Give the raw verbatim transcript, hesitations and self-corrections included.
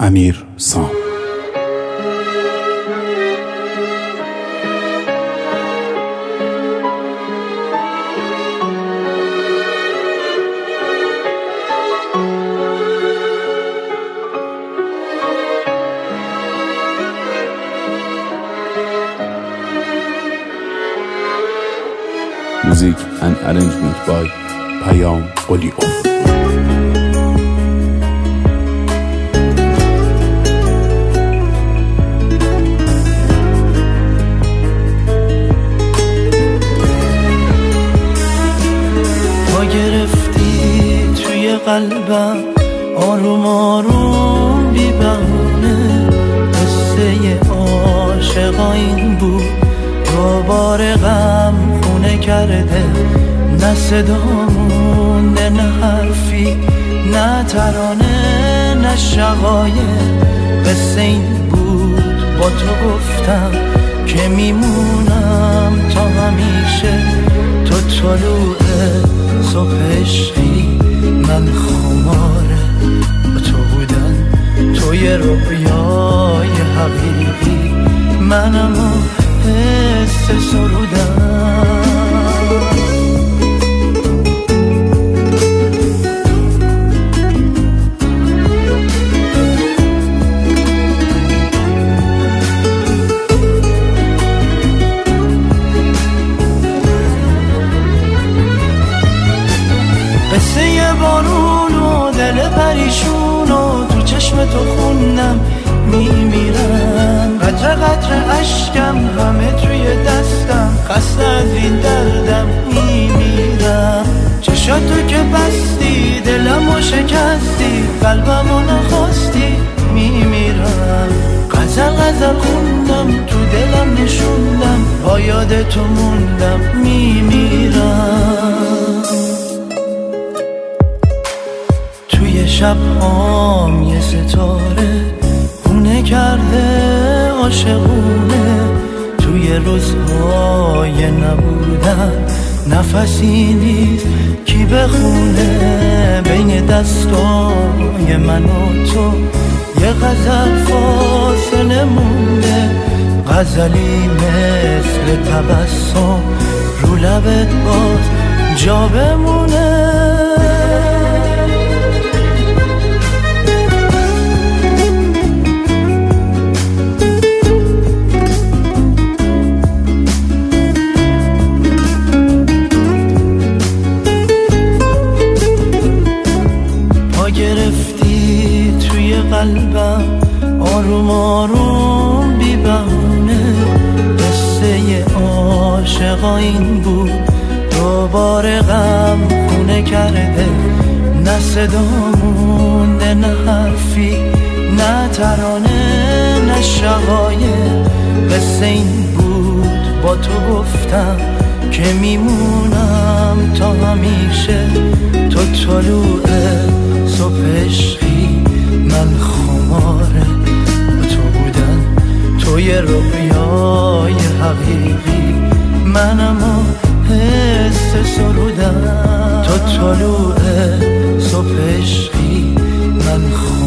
امیر سام. Music and arrangement by Payam Oliof. تا گرفتی توی قلبم آروم آروم بی بهونه، قصه عاشقا این بود دوباره غم خونه کرده، نه صدا مونده نه حرفی نه ترانه نه شقایق، قصه این بود با تو گفتم که میمونم تا همیشه، تو طلوع صبح عشقی من خماره با تو بودن، توی رویای حقیقی منم حس سرودم. قصه بارون و دل پریشون و تو چشم تو خوندم میمیرم، قطره قطره اشکم همه توی دستم، خسته از این دردم میمیرم، چشاتو که بستی دلمو شکستی، قلبمو نخواستی میمیرم، غزل غزل خوندم تو دلم نشوندم، با یاد تو موندم میمیرم. توی شب هام یه ستاره خونه کرده عاشقونه، توی روزهای نبودن نفسی نیست کی بخونه، بین دستای من و تو یه غزل فاصله مونده، غزلی مثل تبسم رو لبت باز جا بمونه. گرفتی توی قلبم آروم آروم بی بهونه، قصه عاشقا این بود دوباره غم خونه کرده، نه صدا مونده نه حرفی نه ترانه نه شقایق، قصه این بود با تو گفتم که میمونم تا همیشه، تو طلوع صبح عشقی من خماره با تو بودن، توی رویای حقیقی منم حس سرودم، تو طلوع صبح عشقی من خماره